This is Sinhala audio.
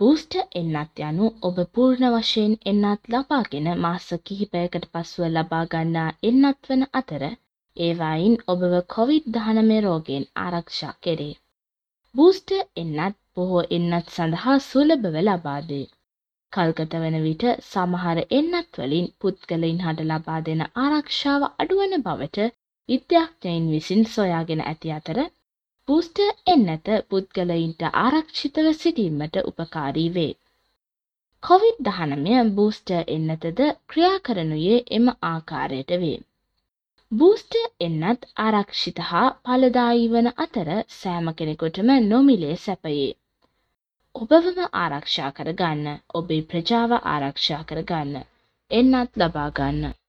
බූස්ටර් එන්නත් යනු ඔබ පූර්ණ වශයෙන් එන්නත් ලබාගෙන මාස කිහිපයකට පසුව ලබා ගන්නා එන්නත් වන අතර ඒවායින් ඔබව COVID-19 රෝගයෙන් ආරක්ෂා කෙරේ. බූස්ටර් එන්නත් බොහෝ එන්නත් සඳහා සුලභව ලබා දේ. කල්ගත වන විට සමහර එන්නත් වලින් පුද්ගලයින් හට ලබා දෙන ආරක්ෂාව අඩුවන බවට විද්‍යාඥයින් විසින් සොයාගෙන ඇති අතර බූස්ටර් එන්නත පුද්ගලයින්ට ආරක්ෂිතව සිටීමට උපකාරී වේ. COVID-19 බූස්ටර් එන්නතද ක්‍රියා කරනුයේ එම ආකාරයට වේ. බූස්ටර් එන්නත් ආරක්ෂිත හා ඵලදායී වන අතර සෑම කෙනෙකුටම නොමිලේ සැපයේ. ඔබවම ආරක්ෂා කර ගන්න, ඔබේ ප්‍රජාව ආරක්ෂා කර ගන්න, එන්නත් ලබා ගන්න.